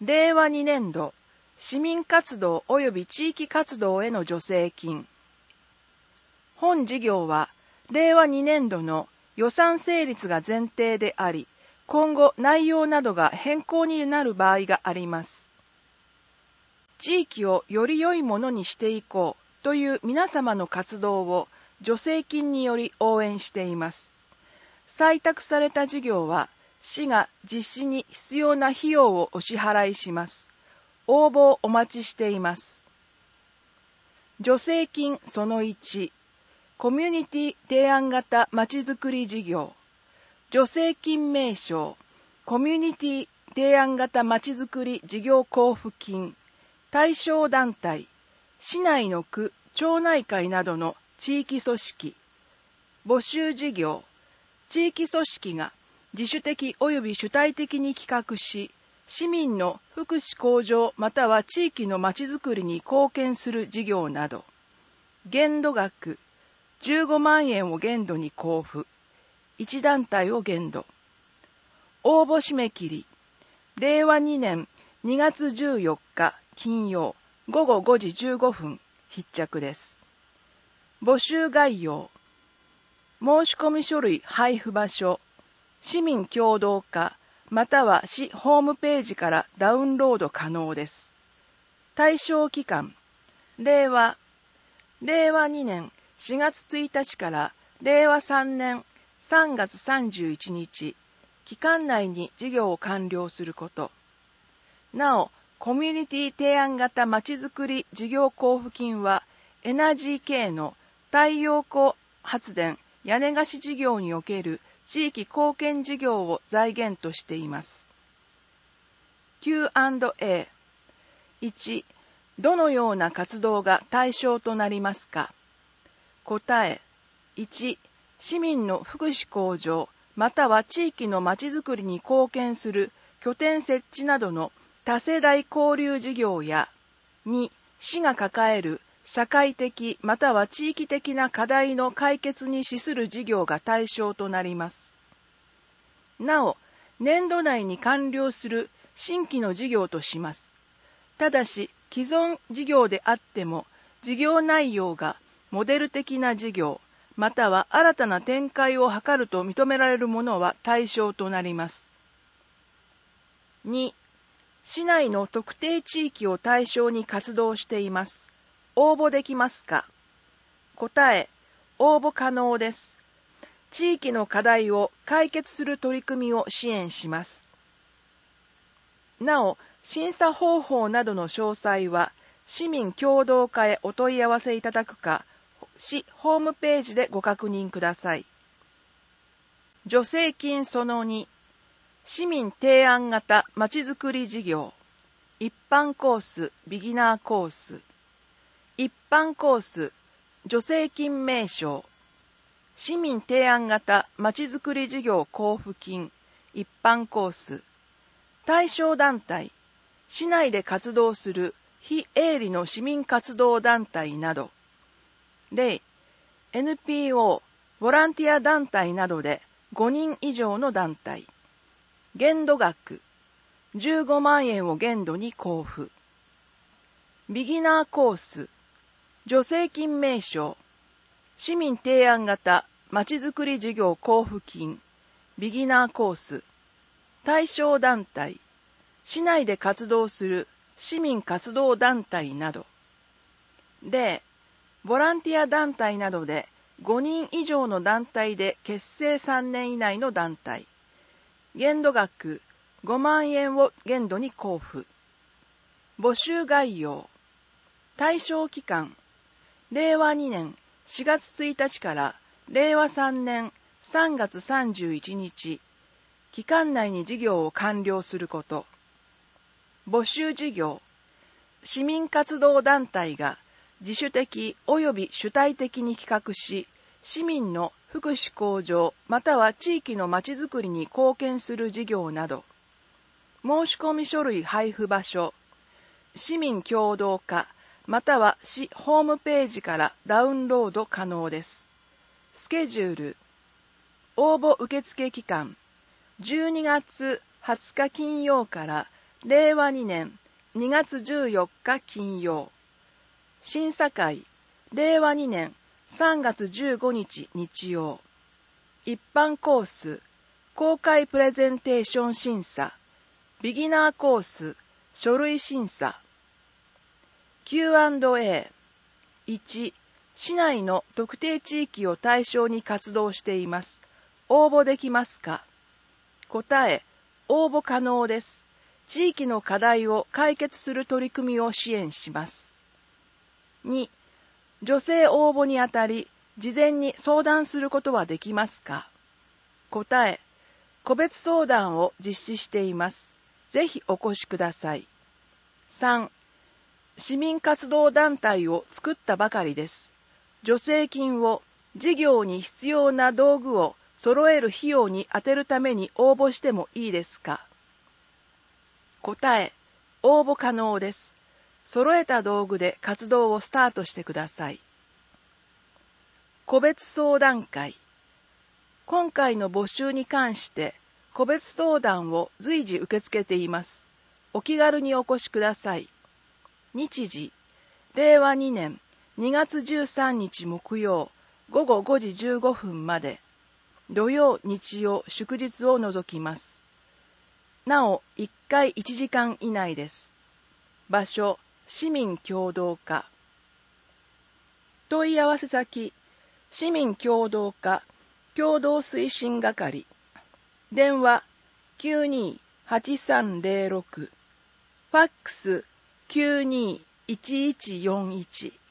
令和2年度市民活動及び地域活動への助成金。本事業は令和2年度の予算成立が前提であり、今後内容などが変更になる場合があります。地域をより良いものにしていこうという皆様の活動を助成金により応援しています。採択された事業は市が実施に必要な費用をお支払いします。応募をお待ちしています。助成金その1、コミュニティ提案型まちづくり事業。助成金名称、コミュニティ提案型まちづくり事業交付金。対象団体、市内の区、町内会などの地域組織。募集事業、地域組織が自主的及び主体的に企画し、市民の福祉向上または地域のまちづくりに貢献する事業など。限度額、15万円を限度に交付。1団体を限度。応募締め切り、令和2年2月14日金曜午後5時15分必着です。募集概要、申込書類配布場所、市民協同課または市ホームページからダウンロード可能です。対象期間、令和2年4月1日から令和3年3月31日、期間内に事業を完了すること。なお、コミュニティ提案型まちづくり事業交付金は、エナジー系の太陽光発電屋根貸し事業における地域貢献事業を財源としています。Q&A。 1、どのような活動が対象となりますか。答え。1、市民の福祉向上または地域のまちづくりに貢献する拠点設置などの多世代交流事業や、2、市が抱える社会的または地域的な課題の解決に資する事業が対象となります。なお、年度内に完了する新規の事業とします。ただし、既存事業であっても、事業内容がモデル的な事業、または新たな展開を図ると認められるものは対象となります。2、市内の特定地域を対象に活動しています。応募できますか。答え、応募可能です。地域の課題を解決する取り組みを支援します。なお、審査方法などの詳細は、市民協同課へお問い合わせいただくか、市ホームページでご確認ください。助成金その2、市民提案型まちづくり事業。一般コース、ビギナーコース。一般コース、助成金名称。市民提案型まちづくり事業交付金。一般コース。対象団体、市内で活動する非営利の市民活動団体など。例、NPO、ボランティア団体などで5人以上の団体。限度額、15万円を限度に交付。ビギナーコース、助成金名称、市民提案型まちづくり事業交付金、ビギナーコース。対象団体、市内で活動する市民活動団体など。例、ボランティア団体などで5人以上の団体で結成3年以内の団体。限度額5万円を限度に交付。募集概要。対象期間、令和2年4月1日から令和3年3月31日、期間内に事業を完了すること。募集事業、市民活動団体が自主的及び主体的に企画し、市民の福祉向上または地域のまちづくりに貢献する事業など。申込書類配布場所、市民協同課または市ホームページからダウンロード可能です。スケジュール、応募受付期間、12月20日金曜から令和2年2月14日金曜。審査会、令和2年3月15日日曜。一般コース、公開プレゼンテーション審査、ビギナーコース、書類審査。Q&A。1、市内の特定地域を対象に活動しています。応募できますか？答え、応募可能です。地域の課題を解決する取り組みを支援します。2、女性応募にあたり、事前に相談することはできますか？答え、個別相談を実施しています。ぜひお越しください。3、市民活動団体を作ったばかりです。助成金を事業に必要な道具を揃える費用に充てるために応募してもいいですか？答え、応募可能です。揃えた道具で活動をスタートしてください。個別相談会。今回の募集に関して個別相談を随時受け付けています。お気軽にお越しください。日時、令和2年2月13日木曜午後5時15分まで。土曜、日曜、祝日を除きます。なお、1回1時間以内です。場所、市民協働課。問い合わせ先、市民協働課共同推進係。電話、92-8306。ファックス、92-1141。